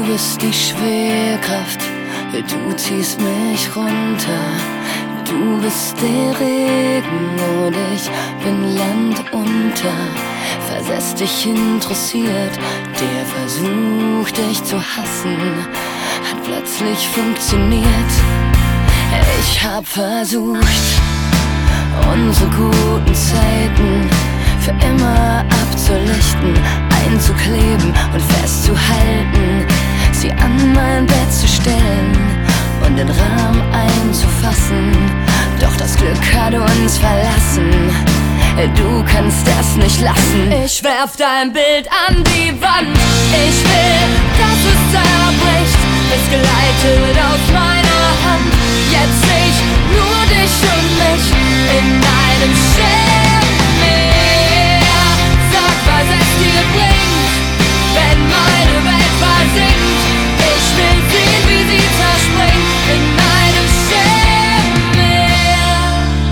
Du bist die Schwerkraft, du ziehst mich runter. Du bist der Regen und ich bin Land unter. Versetzt dich interessiert, der Versuch dich zu hassen hat plötzlich funktioniert. Ich hab versucht, unsere guten Zeiten für immer abzulichten, einzukleben und festzuhalten, sie an mein Bett zu stellen und den Rahmen einzufassen. Doch das Glück hat uns verlassen, du kannst das nicht lassen. Ich werf dein Bild an die Wand, ich will, dass es zerbricht. Es gleitet aus meiner Hand, jetzt ich, nur dich und mich in einem Schirmmeer. Sag, was es dir bringt, wenn meine Welt versinkt. Ich will sehen, wie sie zerspringt in einem Schirmmeer.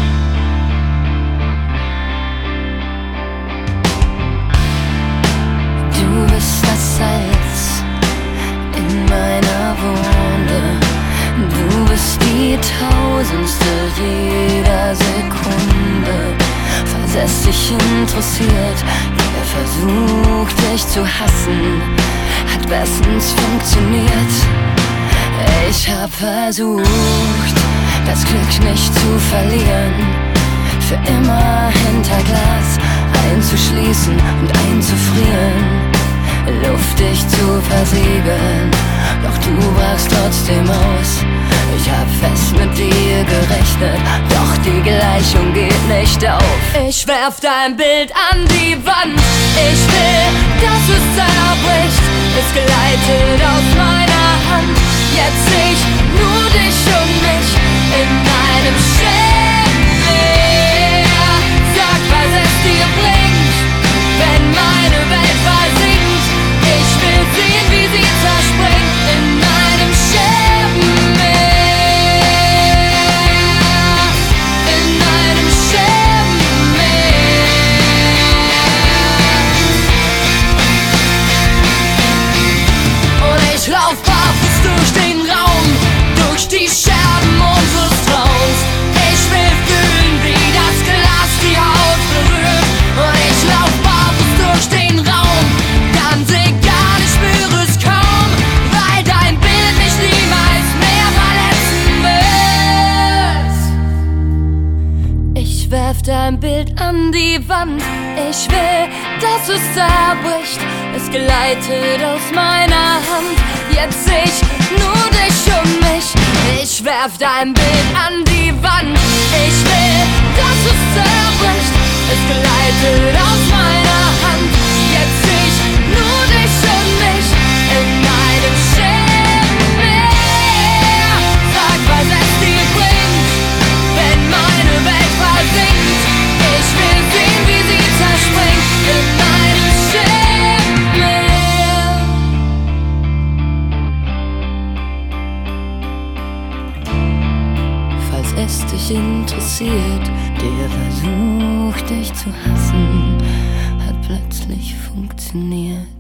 Du bist das Salz in meiner Wunde. Du bist die tausendste jeder Sekunde. Versetzt dich interessiert, der Versuch dich zu hassen hat bestens funktioniert. Ich hab versucht, das Glück nicht zu verlieren, für immer hinter Glas einzuschließen und einzufrieren, luftig zu versiegeln, doch du brachst trotzdem aus. Ich hab fest mit dir gerechnet, doch die Gleichung geht nicht auf. Ich werf dein Bild an die Wand, ich will, dass es zerbricht. Es gleitet aus meiner Hand, jetzt ich, nur dich und mich in einem Schirmmeer. Sag, was es dir bringt, wenn meine Welt versinkt. Ich will sehen, wie sie zerspringt in einem Schirmmeer. In einem Schirmmeer. Und ich lauf barfuß durch den Raum, durch die Scherben unseres Traums. Ich will fühlen, wie das Glas die Haut berührt. Und ich lauf barfuß durch den Raum, ganz egal, ich spüre es kaum, weil dein Bild mich niemals mehr verletzen wird. Ich werf dein Bild an die Wand, ich will, dass es zerbricht. Es gleitet aus meiner Hand, jetzt ich, nur dich und mich. Ich werf dein Bild an die Wand, ich will, dass es zerbricht. Es gleitet aus meiner Hand, jetzt ich, nur dich und mich in einem Schirmmeer. Sag, was es dir bringt, wenn meine Welt versinkt. Ich will sehen, wie sie zerspringt in einem Schirmmeer. Falls es dich interessiert, der Versuch dich zu hassen hat plötzlich funktioniert.